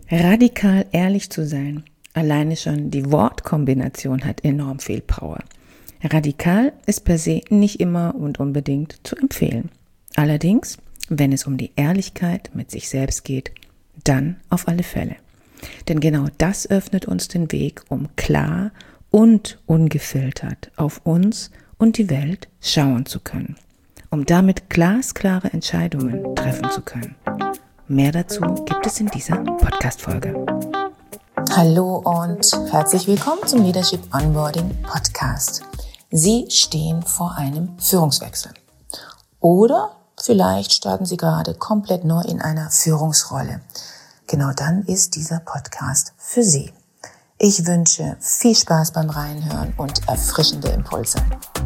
Radikal ehrlich zu sein, alleine schon die Wortkombination hat enorm viel Power. Radikal ist per se nicht immer und unbedingt zu empfehlen. Allerdings, wenn es um die Ehrlichkeit mit sich selbst geht, dann auf alle Fälle. Denn genau das öffnet uns den Weg, um klar und ungefiltert auf uns und die Welt schauen zu können, um damit glasklare Entscheidungen treffen zu können. Mehr dazu gibt es in dieser Podcast-Folge. Hallo und herzlich willkommen zum Leadership Onboarding Podcast. Sie stehen vor einem Führungswechsel. Oder vielleicht starten Sie gerade komplett neu in einer Führungsrolle. Genau dann ist dieser Podcast für Sie. Ich wünsche viel Spaß beim Reinhören und erfrischende Impulse.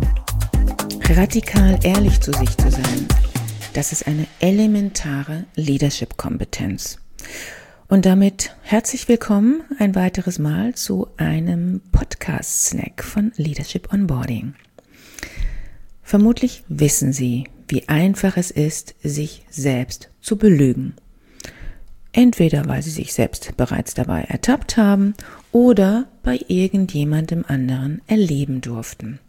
Radikal ehrlich zu sich zu sein, das ist eine elementare Leadership-Kompetenz. Und damit herzlich willkommen ein weiteres Mal zu einem Podcast-Snack von Leadership Onboarding. Vermutlich wissen Sie, wie einfach es ist, sich selbst zu belügen. Entweder weil Sie sich selbst bereits dabei ertappt haben oder bei irgendjemandem anderen erleben durften.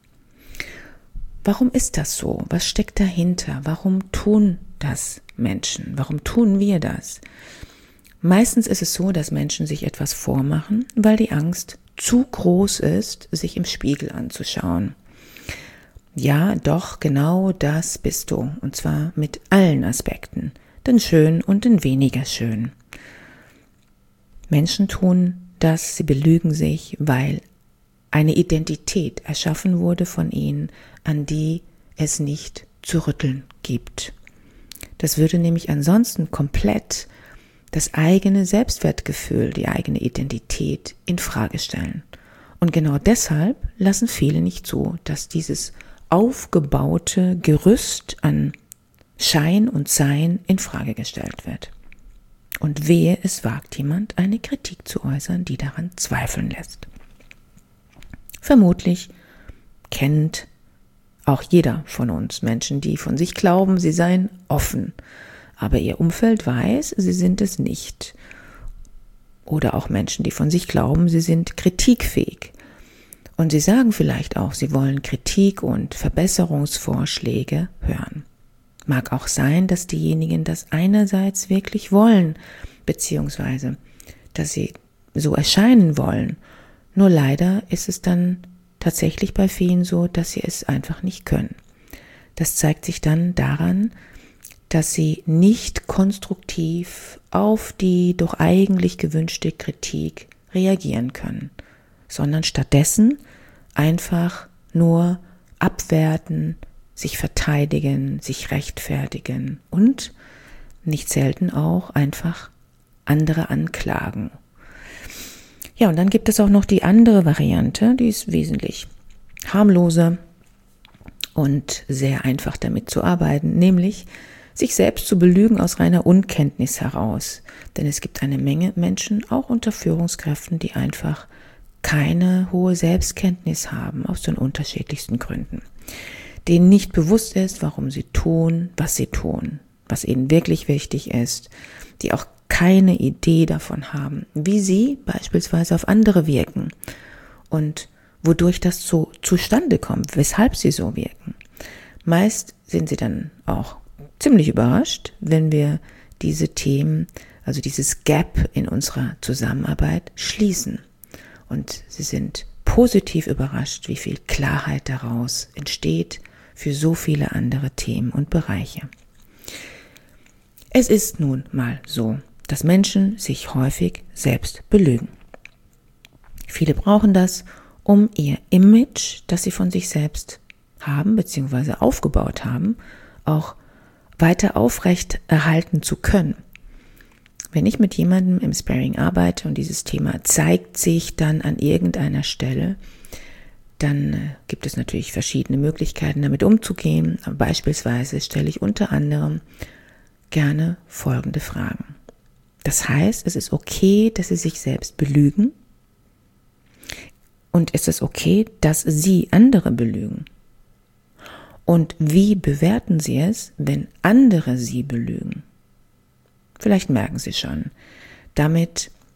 Warum ist das so? Was steckt dahinter? Warum tun das Menschen? Warum tun wir das? Meistens ist es so, dass Menschen sich etwas vormachen, weil die Angst zu groß ist, sich im Spiegel anzuschauen. Ja, doch, genau das bist du. Und zwar mit allen Aspekten. Den schön und den weniger schön. Menschen tun das, sie belügen sich, weil eine Identität erschaffen wurde von ihnen, an die es nicht zu rütteln gibt. Das würde nämlich ansonsten komplett das eigene Selbstwertgefühl, die eigene Identität in Frage stellen. Und genau deshalb lassen viele nicht zu, dass dieses aufgebaute Gerüst an Schein und Sein in Frage gestellt wird. Und wehe, es wagt jemand, eine Kritik zu äußern, die daran zweifeln lässt. Vermutlich kennt auch jeder von uns Menschen, die von sich glauben, sie seien offen, aber ihr Umfeld weiß, sie sind es nicht. Oder auch Menschen, die von sich glauben, sie sind kritikfähig. Und sie sagen vielleicht auch, sie wollen Kritik und Verbesserungsvorschläge hören. Mag auch sein, dass diejenigen das einerseits wirklich wollen, beziehungsweise dass sie so erscheinen wollen. Nur leider ist es dann tatsächlich bei vielen so, dass sie es einfach nicht können. Das zeigt sich dann daran, dass sie nicht konstruktiv auf die doch eigentlich gewünschte Kritik reagieren können, sondern stattdessen einfach nur abwerten, sich verteidigen, sich rechtfertigen und nicht selten auch einfach andere anklagen. Ja, und dann gibt es auch noch die andere Variante, die ist wesentlich harmloser und sehr einfach damit zu arbeiten, nämlich sich selbst zu belügen aus reiner Unkenntnis heraus. Denn es gibt eine Menge Menschen, auch unter Führungskräften, die einfach keine hohe Selbstkenntnis haben, aus den unterschiedlichsten Gründen. Denen nicht bewusst ist, warum sie tun, was ihnen wirklich wichtig ist, die auch keine Idee davon haben, wie sie beispielsweise auf andere wirken und wodurch das so zustande kommt, weshalb sie so wirken. Meist sind sie dann auch ziemlich überrascht, wenn wir diese Themen, also dieses Gap in unserer Zusammenarbeit schließen. Und sie sind positiv überrascht, wie viel Klarheit daraus entsteht für so viele andere Themen und Bereiche. Es ist nun mal so, dass Menschen sich häufig selbst belügen. Viele brauchen das, um ihr Image, das sie von sich selbst haben bzw. aufgebaut haben, auch weiter aufrecht erhalten zu können. Wenn ich mit jemandem im Sparring arbeite und dieses Thema zeigt sich dann an irgendeiner Stelle, dann gibt es natürlich verschiedene Möglichkeiten, damit umzugehen. Aber beispielsweise stelle ich unter anderem gerne folgende Fragen. Das heißt, es ist okay, dass Sie sich selbst belügen und es ist okay, dass Sie andere belügen. Und wie bewerten Sie es, wenn andere Sie belügen? Vielleicht merken Sie schon, damit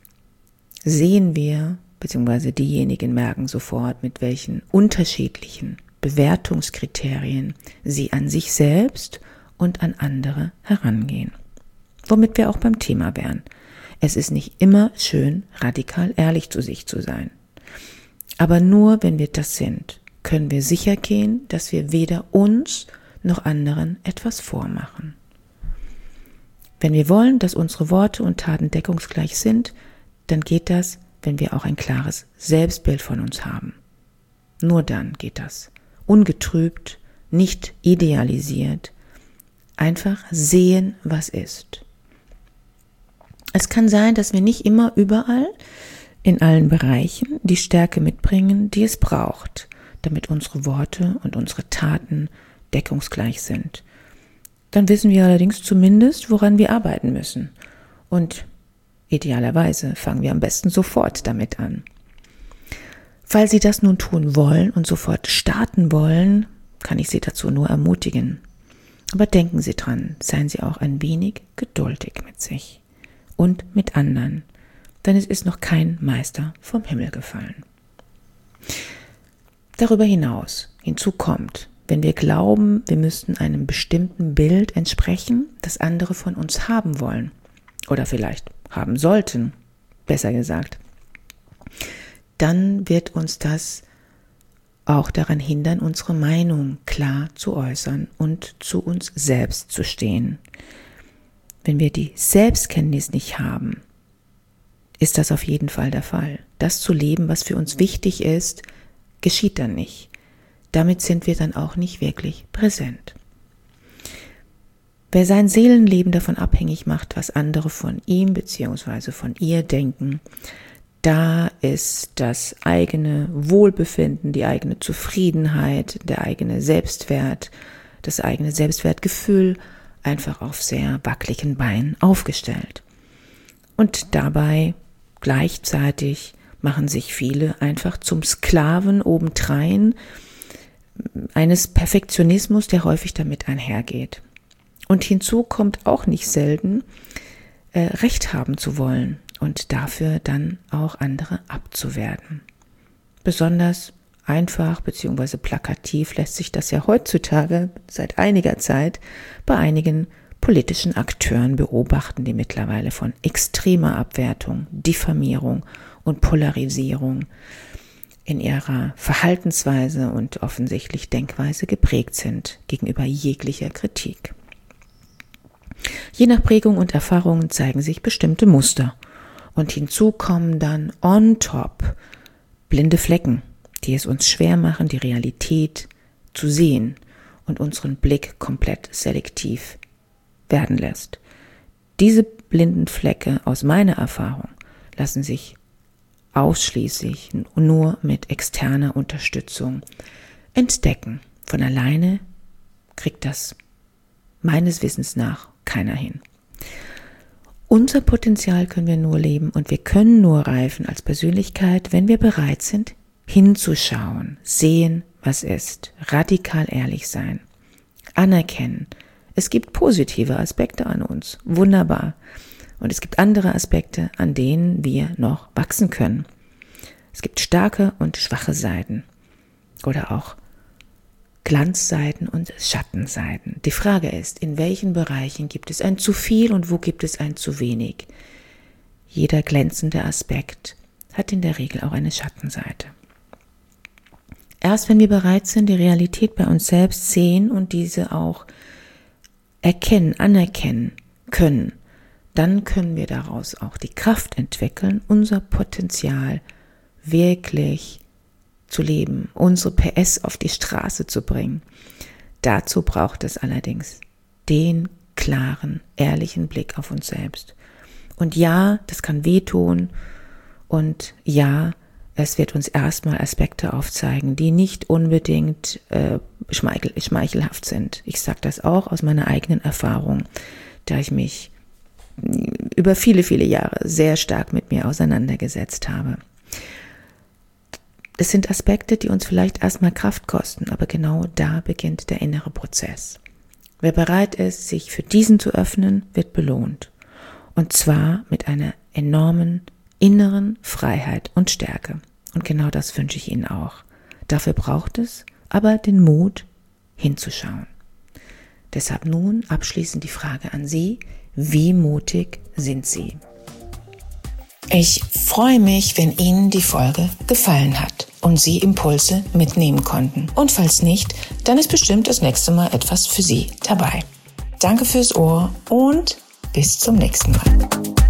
sehen wir, beziehungsweise diejenigen merken sofort, mit welchen unterschiedlichen Bewertungskriterien sie an sich selbst und an andere herangehen. Womit wir auch beim Thema wären. Es ist nicht immer schön, radikal ehrlich zu sich zu sein. Aber nur wenn wir das sind, können wir sicher gehen, dass wir weder uns noch anderen etwas vormachen. Wenn wir wollen, dass unsere Worte und Taten deckungsgleich sind, dann geht das, wenn wir auch ein klares Selbstbild von uns haben. Nur dann geht das. Ungetrübt, nicht idealisiert, einfach sehen, was ist. Es kann sein, dass wir nicht immer überall, in allen Bereichen, die Stärke mitbringen, die es braucht, damit unsere Worte und unsere Taten deckungsgleich sind. Dann wissen wir allerdings zumindest, woran wir arbeiten müssen. Und idealerweise fangen wir am besten sofort damit an. Falls Sie das nun tun wollen und sofort starten wollen, kann ich Sie dazu nur ermutigen. Aber denken Sie dran, seien Sie auch ein wenig geduldig mit sich und mit anderen, denn es ist noch kein Meister vom Himmel gefallen. Darüber hinzu kommt, wenn wir glauben, wir müssten einem bestimmten Bild entsprechen, das andere von uns haben wollen oder vielleicht haben sollten, besser gesagt, dann wird uns das auch daran hindern, unsere Meinung klar zu äußern und zu uns selbst zu stehen. Wenn wir die Selbstkenntnis nicht haben, ist das auf jeden Fall der Fall. Das zu leben, was für uns wichtig ist, geschieht dann nicht. Damit sind wir dann auch nicht wirklich präsent. Wer sein Seelenleben davon abhängig macht, was andere von ihm bzw. von ihr denken, da ist das eigene Wohlbefinden, die eigene Zufriedenheit, der eigene Selbstwert, das eigene Selbstwertgefühl einfach auf sehr wackeligen Beinen aufgestellt. Und dabei gleichzeitig machen sich viele einfach zum Sklaven obendrein eines Perfektionismus, der häufig damit einhergeht. Und hinzu kommt auch nicht selten, Recht haben zu wollen und dafür dann auch andere abzuwerten. Besonders einfach bzw. plakativ lässt sich das ja heutzutage seit einiger Zeit bei einigen politischen Akteuren beobachten, die mittlerweile von extremer Abwertung, Diffamierung und Polarisierung in ihrer Verhaltensweise und offensichtlich Denkweise geprägt sind gegenüber jeglicher Kritik. Je nach Prägung und Erfahrungen zeigen sich bestimmte Muster und hinzu kommen dann on top blinde Flecken, die es uns schwer machen, die Realität zu sehen und unseren Blick komplett selektiv werden lässt. Diese blinden Flecke aus meiner Erfahrung lassen sich ausschließlich nur mit externer Unterstützung entdecken. Von alleine kriegt das meines Wissens nach keiner hin. Unser Potenzial können wir nur leben und wir können nur reifen als Persönlichkeit, wenn wir bereit sind, hinzuschauen, sehen, was ist, radikal ehrlich sein, anerkennen. Es gibt positive Aspekte an uns, wunderbar. Und es gibt andere Aspekte, an denen wir noch wachsen können. Es gibt starke und schwache Seiten oder auch Glanzseiten und Schattenseiten. Die Frage ist, in welchen Bereichen gibt es ein zu viel und wo gibt es ein zu wenig? Jeder glänzende Aspekt hat in der Regel auch eine Schattenseite. Erst wenn wir bereit sind, die Realität bei uns selbst sehen und diese auch erkennen, anerkennen können, dann können wir daraus auch die Kraft entwickeln, unser Potenzial wirklich zu leben, unsere PS auf die Straße zu bringen. Dazu braucht es allerdings den klaren, ehrlichen Blick auf uns selbst. Und ja, das kann wehtun und ja, es wird uns erstmal Aspekte aufzeigen, die nicht unbedingt schmeichelhaft sind. Ich sage das auch aus meiner eigenen Erfahrung, da ich mich über viele, viele Jahre sehr stark mit mir auseinandergesetzt habe. Es sind Aspekte, die uns vielleicht erstmal Kraft kosten, aber genau da beginnt der innere Prozess. Wer bereit ist, sich für diesen zu öffnen, wird belohnt. Und zwar mit einer enormen inneren Freiheit und Stärke. Und genau das wünsche ich Ihnen auch. Dafür braucht es aber den Mut, hinzuschauen. Deshalb nun abschließend die Frage an Sie: Wie mutig sind Sie? Ich freue mich, wenn Ihnen die Folge gefallen hat und Sie Impulse mitnehmen konnten. Und falls nicht, dann ist bestimmt das nächste Mal etwas für Sie dabei. Danke fürs Ohr und bis zum nächsten Mal.